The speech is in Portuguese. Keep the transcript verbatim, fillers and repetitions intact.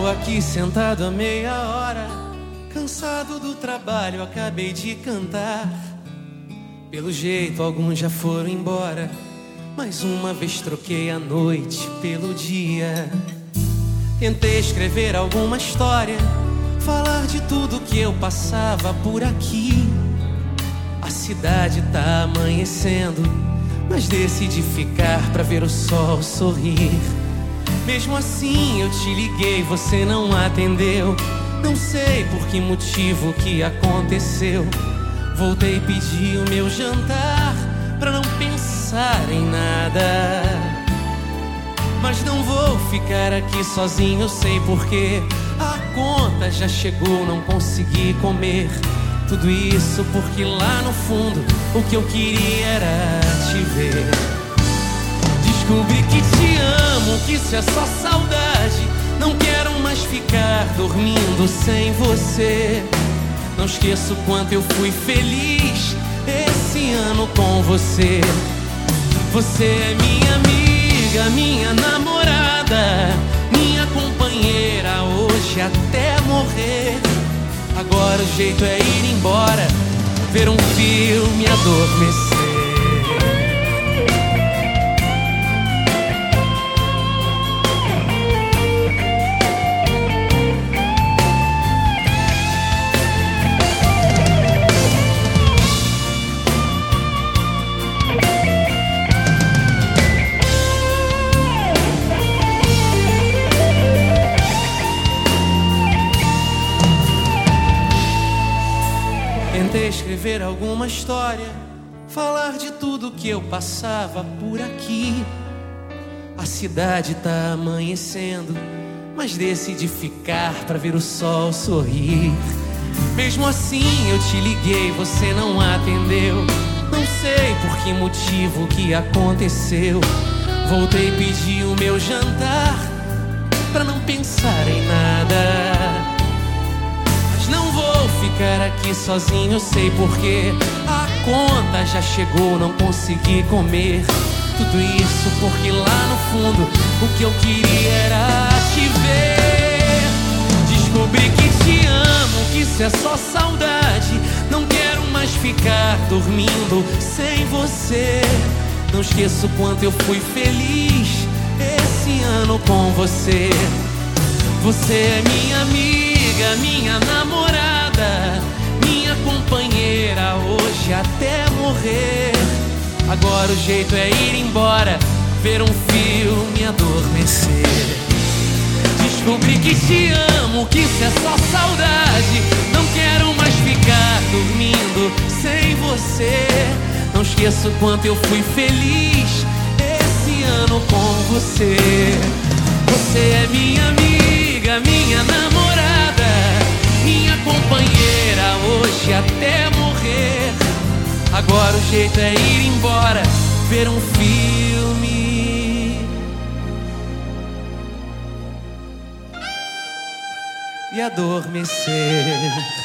aqui sentado há meia hora, cansado do trabalho, acabei de cantar. Pelo jeito alguns já foram embora, mais uma vez troquei a noite pelo dia. Tentei escrever alguma história, falar de tudo que eu passava por aqui. A cidade tá amanhecendo, mas decidi ficar pra ver o sol sorrir. Mesmo assim eu te liguei, você não atendeu. Não sei por que motivo que aconteceu. Voltei e pedi o meu jantar pra não pensar em nada. Mas não vou ficar aqui sozinho, eu sei porquê. A conta já chegou, não consegui comer. Tudo isso porque lá no fundo o que eu queria era te ver. Descobri que te amo, que isso é só saudade. Não quero mais ficar dormindo sem você. Não esqueço quanto eu fui feliz esse ano com você. Você é minha amiga, minha namorada, minha companheira hoje até morrer. Agora o jeito é ir embora, ver um filme, adormecer. Tentei escrever alguma história, falar de tudo que eu passava por aqui. A cidade tá amanhecendo, mas decidi ficar pra ver o sol sorrir. Mesmo assim eu te liguei, você não atendeu. Não sei por que motivo que aconteceu. Voltei e pedi o meu jantar pra não pensar em nada. Não vou ficar aqui sozinho, eu sei porquê. A conta já chegou, não consegui comer. Tudo isso porque lá no fundo o que eu queria era te ver. Descobri que te amo, que isso é só saudade. Não quero mais ficar dormindo sem você. Não esqueço quanto eu fui feliz esse ano com você. Você é minha amiga, minha namorada, minha companheira hoje até morrer. Agora o jeito é ir embora, ver um filme, adormecer. Descobri que te amo, que isso é só saudade. Não quero mais ficar dormindo sem você. Não esqueço quanto eu fui feliz esse ano com você. Você é minha amiga, minha namorada, minha companheira hoje até morrer. Agora o jeito é ir embora, ver um filme e adormecer.